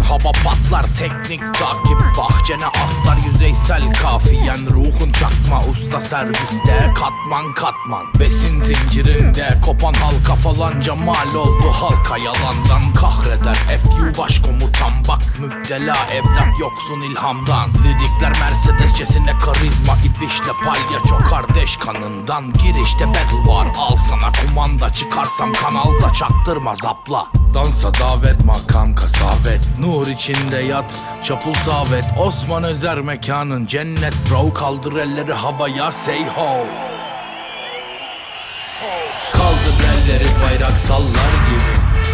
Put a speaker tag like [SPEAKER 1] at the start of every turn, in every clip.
[SPEAKER 1] hava patlar. Teknik takip bahçene atlar. Yüzeysel kafiyen ruhun çakma. Usta serviste katman katman. Besin zincirinde kopan halka falanca mal oldu halka. Yalandan kahreder FU başkomutan. Bak müptela evlat yoksun ilhamdan. Lirikler Mercedesçesine karizma. İpişle palyaço kardeş kanından. Girişte battle var, al sana kumanda. Çıkarsam kanalda çaktırma zapla. Dansa davet, makam kasavet. Nur içinde yat, çapul savet. Osman Özer mekanın cennet bro. Kaldır elleri havaya, say ho. Kaldır elleri bayrak sallar gibi.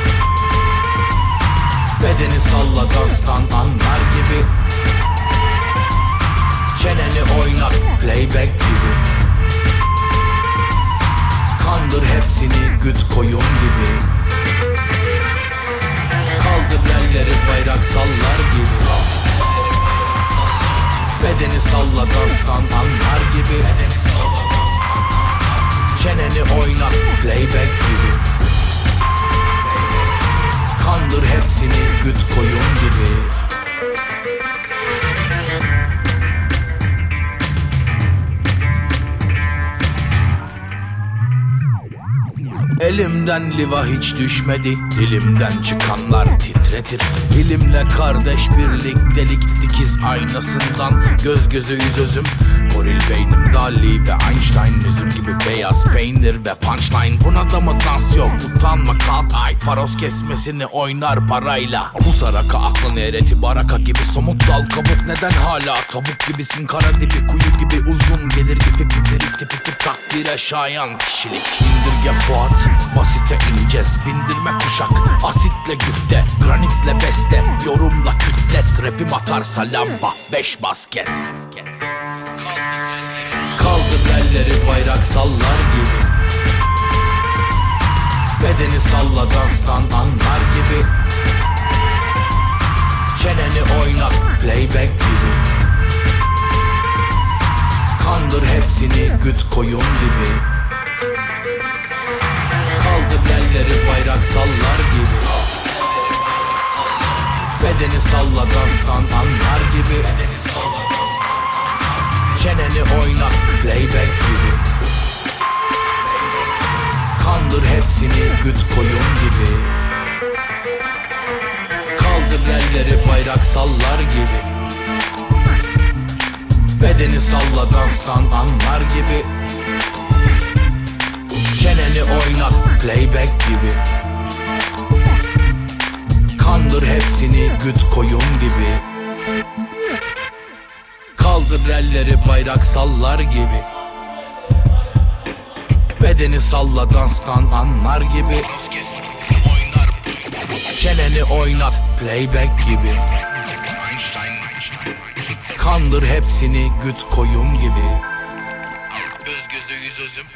[SPEAKER 1] Bedeni salla danstan anlar gibi. Çeneni oynat playback gibi. Kandır hepsini güt koyun gibi. Kaldır elleri bayrak sallar gibi. Bedeni salla danstan anlar gibi. Çeneni oynat playback gibi. Kandır hepsini güt koyun gibi. Elimden liva hiç düşmedi. Dilimden çıkanlar titretir. İlimle kardeş birlik delik. Dikiz aynasından göz göze yüz özüm. Goril beynim Dali ve Einstein. Üzüm gibi beyaz peynir ve punchline. Buna da mı dans yok, utanma kalk ay. Faros kesmesini oynar parayla. Bu saraka aklın eğreti baraka gibi. Somut dal kavuk neden hala tavuk gibisin. Kara dibi kuyu gibi uzun gelir gibi. Pipirik tipi tip takdire şayan kişilik. İndirge Fuat, basite ineceğiz. Bindirme kuşak, asitle güfte. Granitle beste, yorumla kütlet. Rapim atarsa lamba, 5 basket. Kaldır elleri bayrak sallar gibi. Bedeni salla danstan anlar gibi. Çeneni oynat playback gibi. Kandır hepsini güt koyun gibi. Kaldır elleri bayrak sallar gibi. Bedeni salla danstan anlar gibi. Çeneni oynat playback gibi. Kandır hepsini güt koyun gibi. Kaldır elleri bayrak sallar gibi. Bedeni salla danstan anlar gibi. Çeneni oynat playback gibi. Kandır hepsini güt koyun gibi. Kaldır elleri bayrak sallar gibi. Bedeni salla danstan anlar gibi. Çeneni oynat playback gibi. Kandır hepsini güt koyun gibi. Göz göze yüz özüm.